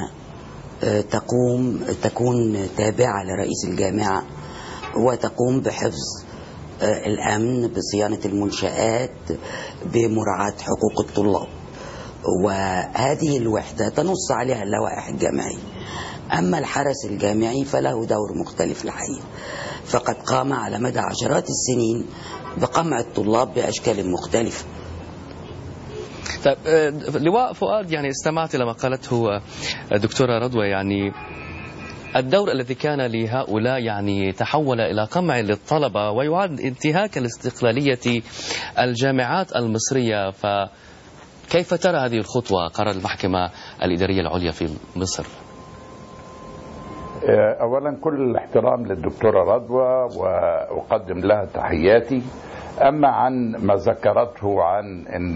تكون تابعة لرئيس الجامعة وتقوم بحفظ الأمن، بصيانة المنشآت، بمراعاة حقوق الطلاب، وهذه الوحدة تنص عليها اللوائح الجامعية. أما الحرس الجامعي فله دور مختلف الحقيقة، فقد قام على مدى عشرات السنين بقمع الطلاب بأشكال مختلفة. طيب لواء فؤاد، يعني استمعت إلى ما قالته دكتورة رضوى، يعني الدور الذي كان لهؤلاء يعني تحول إلى قمع للطلبة ويعد انتهاك لاستقلالية الجامعات المصرية، فكيف ترى هذه الخطوة قرار المحكمة الإدارية العليا في مصر؟ أولا كل الاحترام للدكتورة رضوى وأقدم لها تحياتي. أما عن ما ذكرته عن أن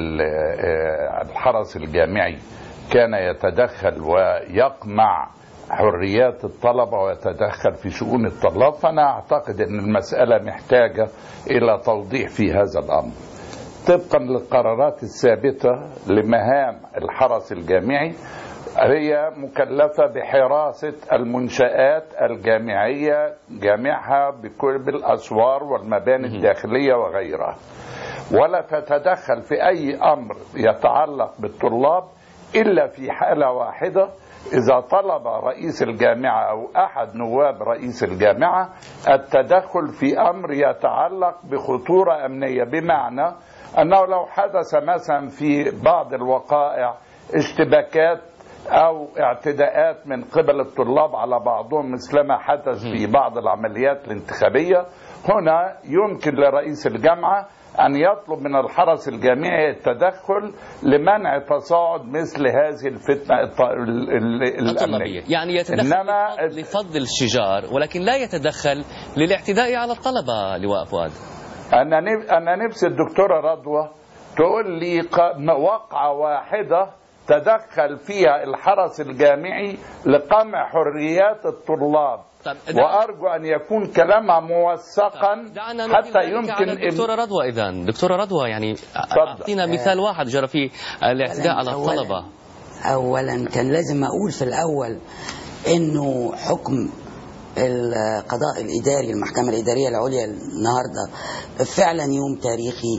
الحرس الجامعي كان يتدخل ويقمع حريات الطلبة ويتدخل في شؤون الطلاب، فأنا أعتقد أن المسألة محتاجة إلى توضيح في هذا الأمر. طبقا للقرارات الثابتة لمهام الحرس الجامعي، هي مكلفة بحراسة المنشآت الجامعية جامعها بالأسوار والمباني الداخلية وغيرها، ولا تتدخل في أي أمر يتعلق بالطلاب إلا في حالة واحدة، إذا طلب رئيس الجامعة أو أحد نواب رئيس الجامعة التدخل في أمر يتعلق بخطورة أمنية، بمعنى أنه لو حدث مثلا في بعض الوقائع اشتباكات أو اعتداءات من قبل الطلاب على بعضهم مثلما حدث في بعض العمليات الانتخابية، هنا يمكن لرئيس الجامعة أن يطلب من الحرس الجامعي التدخل لمنع تصاعد مثل هذه الفتنة الأمنية. يعني يتدخل لفض الشجار ولكن لا يتدخل للاعتداء على الطلبة. لواء فؤاد، أنا نفسي الدكتورة رضوى تقول لي وقعة واحدة تدخل فيها الحرس الجامعي لقمع حريات الطلاب، وأرجو أن يكون كلامها موثقا حتى يمكن. دكتورة رضوى، إذن دكتورة رضوى يعني أعطينا مثال واحد جرى فيه الاعتداء على الطلبة. أولا كان لازم أقول في الأول إنه حكم القضاء الإداري المحكمة الإدارية العليا النهاردة فعلا يوم تاريخي،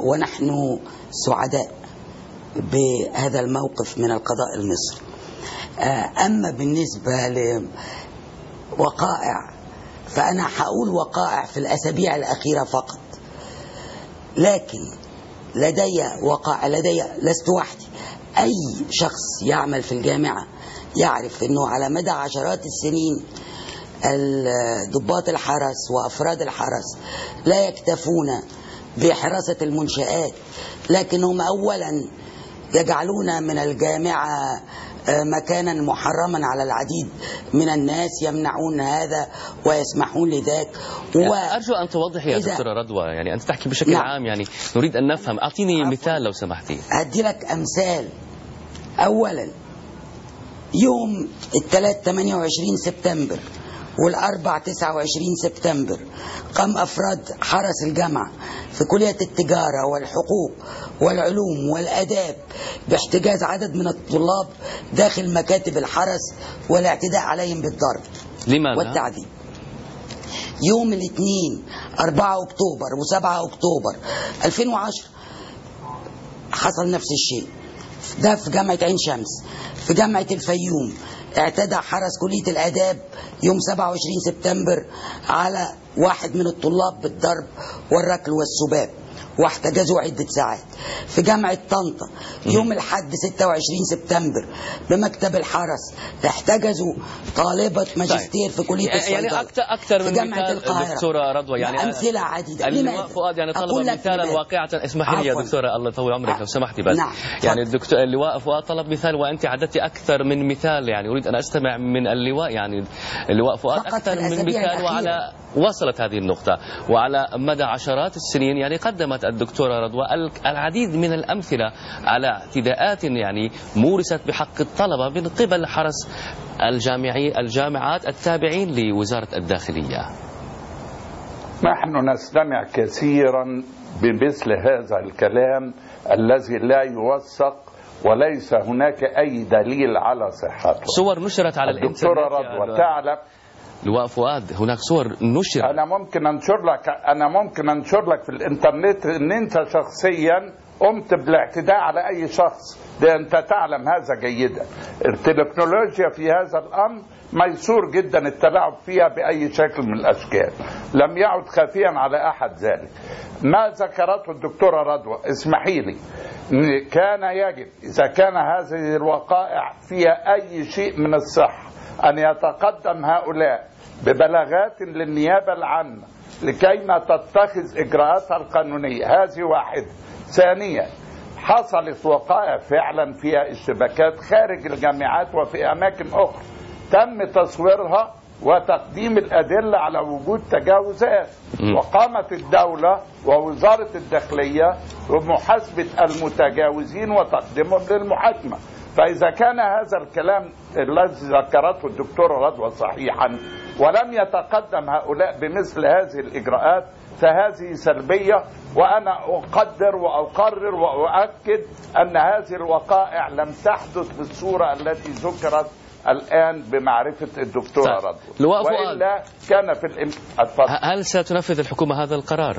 ونحن سعداء بهذا الموقف من القضاء المصري. أما بالنسبة لوقائع فأنا هقول وقائع في الأسابيع الأخيرة فقط، لكن لدي وقائع، لست وحدي. أي شخص يعمل في الجامعة يعرف أنه على مدى عشرات السنين ضباط الحرس وأفراد الحرس لا يكتفون بحراسة المنشآت، لكنهم أولا يجعلون من الجامعة مكانا محرما على العديد من الناس، يمنعون هذا ويسمحون لذاك. أرجو أن توضحي يا دكتورة رضوى، يعني أنت تحكي بشكل عام، يعني نريد أن نفهم. أعطيني مثال لو سمحتي. أدي لك أمثال. أولا يوم الثلاث 28 سبتمبر والأربع 29 سبتمبر قام أفراد حرس الجامعة في كلية التجارة والحقوق والعلوم والأداب باحتجاز عدد من الطلاب داخل مكاتب الحرس والاعتداء عليهم بالضرب والتعذيب. يوم الاثنين 4 أكتوبر و7 أكتوبر 2010 حصل نفس الشيء، ده في جامعة عين شمس. في جامعة الفيوم اعتدى حرس كلية الآداب يوم 27 سبتمبر على واحد من الطلاب بالضرب والركل والسباب واحتجزوا عدة ساعات. في جامعة طنطا يوم الحد 26 سبتمبر بمكتب الحرس احتجزوا طالبة ماجستير في كلية الصيدلة. يعني أكثر من جامعة مثال دكتورة رضوى، يعني أمثلة عديدة. اللواء فؤاد يعني طلب مثالا واقعة. اسمحي لي يا دكتورة، الله يطول عمرك لو سمحتي بس. يعني اللواء فؤاد طلب مثال وأنت عددتي أكثر من مثال، يعني أريد أن أستمع من اللواء. يعني اللواء فؤاد أكثر من مثال، وعلى وصلت هذه النقطة وعلى مدى عشرات السنين يعني قدمت الدكتورة رضوى العديد من الأمثلة على اعتداءات يعني مورست بحق الطلبة من قبل حرس الجامعات التابعين لوزارة الداخلية. نحن نستمع كثيرا بمثل هذا الكلام الذي لا يوثق وليس هناك أي دليل على صحته. صور نشرت على الإنترنت. الدكتورة رضوى تعلم لواء فؤاد هناك صور نشرت. أنا ممكن أنشر لك في الإنترنت أن أنت شخصيا قمت بالاعتداء على أي شخص، ده أنت تعلم هذا جيدا. التكنولوجيا في هذا الأمر ميسور جدا التلاعب فيها بأي شكل من الأشكال، لم يعد خافيا على أحد ذلك. ما ذكرته الدكتورة رضوى اسمحي لي، كان يجب إذا كان هذه الوقائع فيها أي شيء من الصحة أن يتقدم هؤلاء ببلاغات للنيابة العامة لكيما تتخذ إجراءاتها القانونية. هذه واحدة. ثانيا، حصلت وقائع فعلا فيها اشتباكات خارج الجامعات وفي أماكن أخرى تم تصويرها وتقديم الأدلة على وجود تجاوزات، وقامت الدولة ووزارة الداخلية بمحاسبة المتجاوزين وتقديمهم للمحاكمة. فإذا كان هذا الكلام الذي ذكرته الدكتورة رضوى صحيحا ولم يتقدم هؤلاء بمثل هذه الإجراءات فهذه سلبية، وأنا أقدر وأقرر وأؤكد أن هذه الوقائع لم تحدث بالصورة التي ذكرت الآن بمعرفة الدكتورة رضوى، وإلا كان في هل ستنفذ الحكومة هذا القرار؟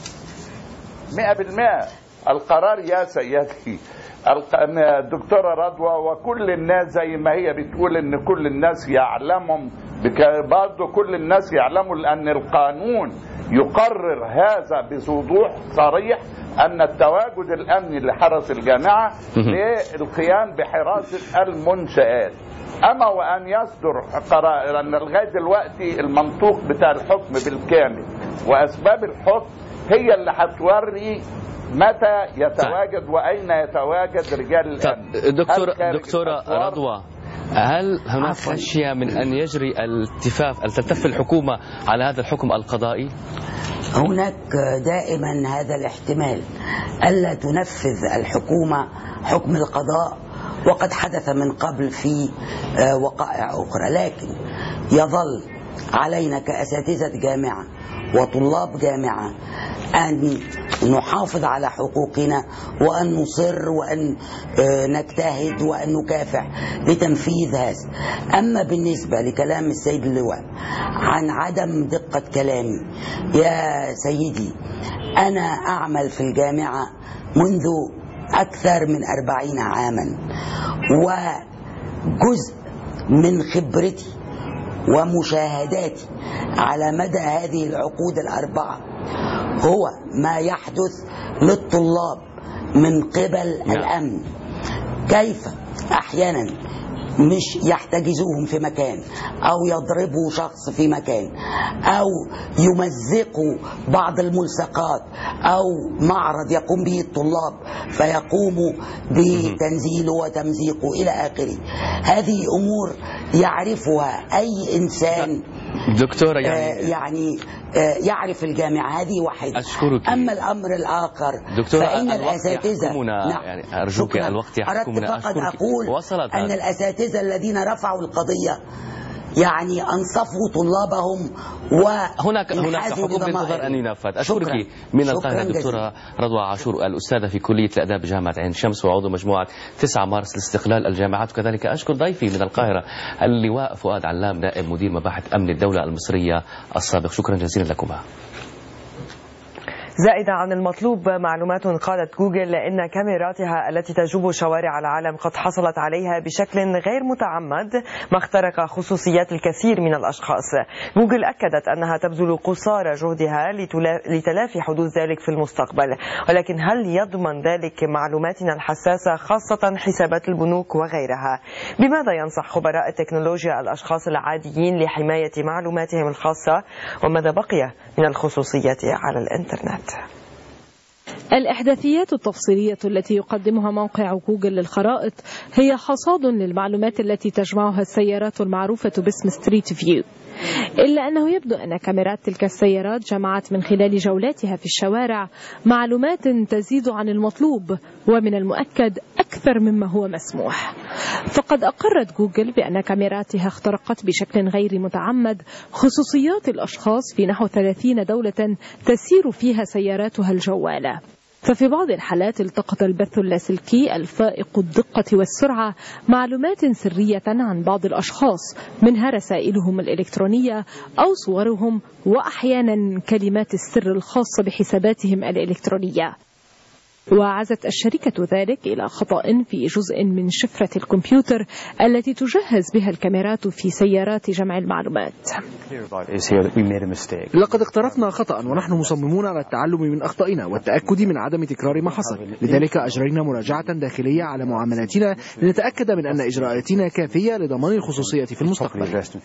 100% القرار يا سيدي. الدكتورة رضوى وكل الناس زي ما هي بتقول ان كل الناس يعلمهم، برضه كل الناس يعلموا لان القانون يقرر هذا بوضوح صريح ان التواجد الامني لحرس الجامعة للقيام بحراسة المنشآت. اما وان يصدر قرار، ان لغايه دلوقتي المنطوق بتاع الحكم بالكامل واسباب الحكم هي اللي هتوري متى يتواجد وأين يتواجد رجال الأمن. دكتورة رضوى، هل هناك خشية من أن يجري تلتف الحكومة على هذا الحكم القضائي؟ هناك دائما هذا الاحتمال ألا تنفذ الحكومة حكم القضاء، وقد حدث من قبل في وقائع أخرى، لكن يظل علينا كأساتذة جامعة وطلاب جامعة أن نحافظ على حقوقنا وأن نصر وأن نجتهد وأن نكافح لتنفيذ هذا. أما بالنسبة لكلام السيد اللواء عن عدم دقة كلامي، يا سيدي أنا أعمل في الجامعة منذ أكثر من 40 عاما، وجزء من خبرتي ومشاهداتي على مدى هذه العقود الأربعة هو ما يحدث للطلاب من قبل الأمن، كيف أحيانا مش يحتجزوهم في مكان أو يضربوا شخص في مكان أو يمزقوا بعض الملصقات أو معرض يقوم به الطلاب فيقوموا بتنزيله وتمزيقه إلى آخره. هذه أمور يعرفها أي إنسان دكتورة يعني يعرف الجامعة، هذه واحدة. أشكرك. أما الأمر الآخر فإن الأساتذة يعني أرجوك الوقت يحكمنا. أردت فقط أقول أن الأساتذة الذين رفعوا القضية يعني أنصفوا طلابهم هناك حكم ينتظر أن ينفذ. أشكرك من القاهرة دكتورة رضوى عاشور، الأستاذة في كلية الآداب جامعة عين شمس وعضو مجموعة 9 مارس لاستقلال الجامعات. وكذلك أشكر ضيفي من القاهرة اللواء فؤاد علام نائب مدير مباحث أمن الدولة المصرية السابق. شكرا جزيلا لكما. زائدة عن المطلوب، معلومات قالت جوجل إن كاميراتها التي تجوب شوارع العالم قد حصلت عليها بشكل غير متعمد ما اخترق خصوصيات الكثير من الأشخاص. جوجل أكدت أنها تبذل قصارى جهدها لتلافي حدوث ذلك في المستقبل، ولكن هل يضمن ذلك معلوماتنا الحساسة خاصة حسابات البنوك وغيرها؟ بماذا ينصح خبراء التكنولوجيا الأشخاص العاديين لحماية معلوماتهم الخاصة؟ وماذا بقي من الخصوصيات على الإنترنت؟ الإحداثيات التفصيلية التي يقدمها موقع جوجل للخرائط هي حصاد للمعلومات التي تجمعها السيارات المعروفة باسم ستريت فيو، إلا أنه يبدو أن كاميرات تلك السيارات جمعت من خلال جولاتها في الشوارع معلومات تزيد عن المطلوب ومن المؤكد أكثر مما هو مسموح. فقد أقرت جوجل بأن كاميراتها اخترقت بشكل غير متعمد خصوصيات الأشخاص في نحو 30 دولة تسير فيها سياراتها الجوالة. ففي بعض الحالات التقط البث اللاسلكي الفائق الدقة والسرعة معلومات سرية عن بعض الأشخاص، منها رسائلهم الإلكترونية أو صورهم وأحيانا كلمات السر الخاصة بحساباتهم الإلكترونية. وعزت الشركة ذلك إلى خطأ في جزء من شفرة الكمبيوتر التي تجهز بها الكاميرات في سيارات جمع المعلومات. لقد اقترفنا خطأ ونحن مصممون على التعلم من أخطائنا والتأكد من عدم تكرار ما حصل، لذلك أجرينا مراجعة داخلية على معاملاتنا لنتأكد من أن إجراءاتنا كافية لضمان الخصوصية في المستقبل.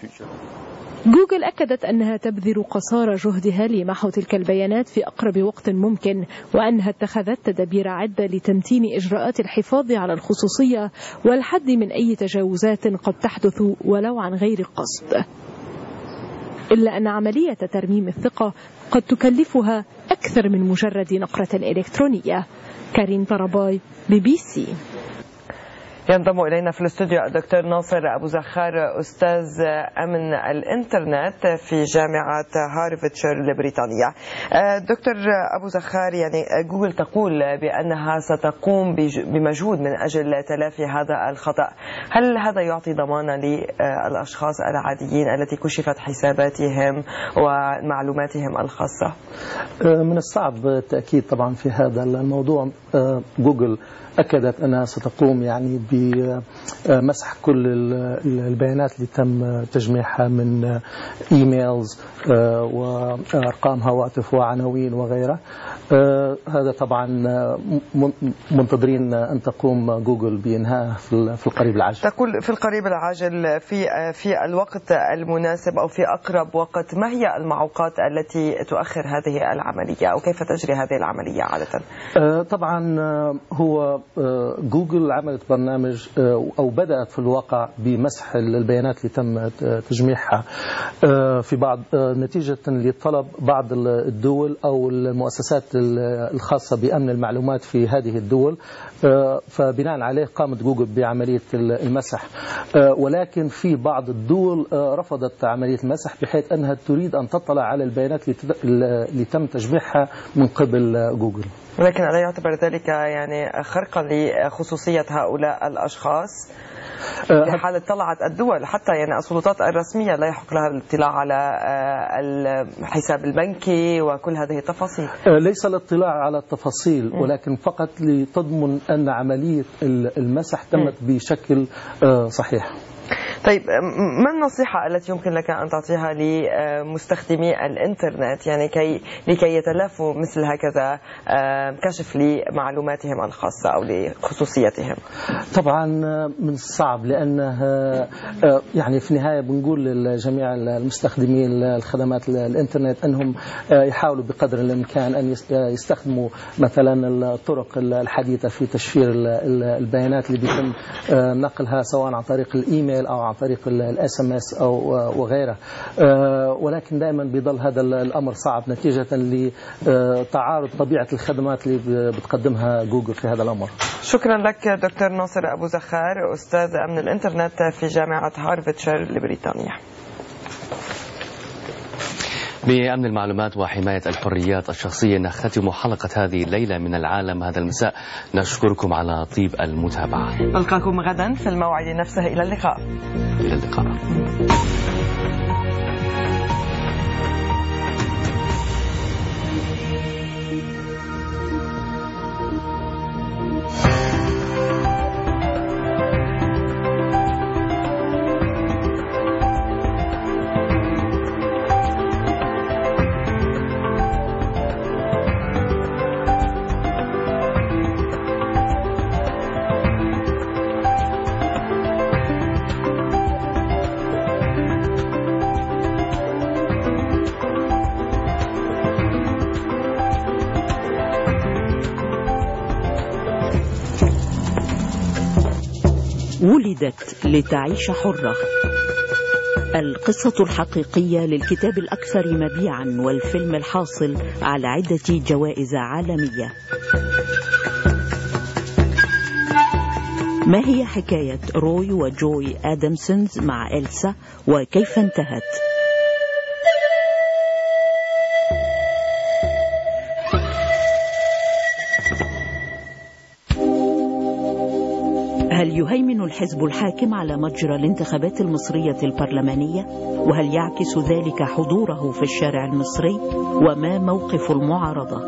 جوجل أكدت أنها تبذل قصارى جهدها لمحو تلك البيانات في أقرب وقت ممكن، وأنها اتخذت تدابير عدة لتمتين إجراءات الحفاظ على الخصوصية والحد من أي تجاوزات قد تحدث ولو عن غير قصد. إلا أن عملية ترميم الثقة قد تكلفها أكثر من مجرد نقرة إلكترونية. كارين طرباي، BBC. ينضم إلينا في الاستوديو الدكتور ناصر أبو زخار، أستاذ أمن الإنترنت في جامعة هارفردشاير البريطانية. دكتور أبو زخار، يعني جوجل تقول بأنها ستقوم بمجهود من أجل تلافي هذا الخطأ، هل هذا يعطي ضمانا للأشخاص العاديين التي كشفت حساباتهم ومعلوماتهم الخاصة؟ من الصعب التأكيد طبعا في هذا الموضوع. جوجل أكدت أنها ستقوم يعني بمسح كل البيانات اللي تم تجميعها من إيميلز وأرقام هواتف وعناوين وغيرها. هذا طبعا منتظرين أن تقوم جوجل بإنهاء في القريب العاجل. تقول في القريب العاجل في الوقت المناسب أو في أقرب وقت. ما هي المعوقات التي تؤخر هذه العملية أو كيف تجري هذه العملية عادة؟ طبعا هو جوجل عملت برنامج أو بدأت في الواقع بمسح البيانات اللي تم تجميعها في بعض نتيجة لطلب بعض الدول أو المؤسسات الخاصة بأمن المعلومات في هذه الدول، فبناء عليه قامت جوجل بعملية المسح. ولكن في بعض الدول رفضت عملية المسح بحيث أنها تريد أن تطلع على البيانات اللي تم تجميعها من قبل جوجل. ولكن ألا يعتبر ذلك يعني خرقا لخصوصية هؤلاء الأشخاص؟ في حال طلعت الدول حتى يعني السلطات الرسمية لا يحق لها الاطلاع على الحساب البنكي وكل هذه التفاصيل. ليس الاطلاع على التفاصيل ولكن فقط لتضمن أن عملية المسح تمت بشكل صحيح. طيب ما النصيحة التي يمكن لك أن تعطيها لمستخدمي الإنترنت يعني لكي يتلافوا مثل هكذا كشف لمعلوماتهم الخاصة أو لخصوصيتهم؟ طبعا من الصعب، لأنه يعني في النهاية بنقول لجميع المستخدمين الخدمات الإنترنت أنهم يحاولوا بقدر الإمكان أن يستخدموا مثلا الطرق الحديثة في تشفير البيانات اللي بيتم نقلها سواء عن طريق الإيميل أو عن طريق الSMS أو وغيره، ولكن دائما بيضل هذا الأمر صعب نتيجة لتعارض طبيعة الخدمات اللي بتقدمها جوجل في هذا الأمر. شكرا لك دكتور ناصر أبو زخار، أستاذ أمن الإنترنت في جامعة هارفردشاير لبريطانيا. بأمن المعلومات وحماية الحريات الشخصية نختتم حلقة هذه الليلة من العالم هذا المساء. نشكركم على طيب المتابعة. نلقاكم غدا في الموعد نفسه. إلى اللقاء. إلى اللقاء. ولدت لتعيش حرة، القصة الحقيقية للكتاب الأكثر مبيعا والفيلم الحاصل على عدة جوائز عالمية. ما هي حكاية روي وجوي آدمسونز مع إلسا وكيف انتهت؟ هل يهيمن الحزب الحاكم على مجرى الانتخابات المصرية البرلمانية؟ وهل يعكس ذلك حضوره في الشارع المصري؟ وما موقف المعارضة؟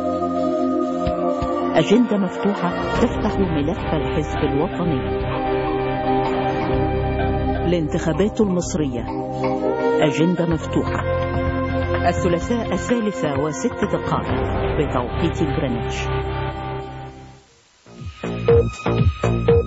أجندة مفتوحة تفتح ملف الحزب الوطني. الانتخابات المصرية أجندة مفتوحة، الثلاثاء 3:06 بتوقيت غرينتش.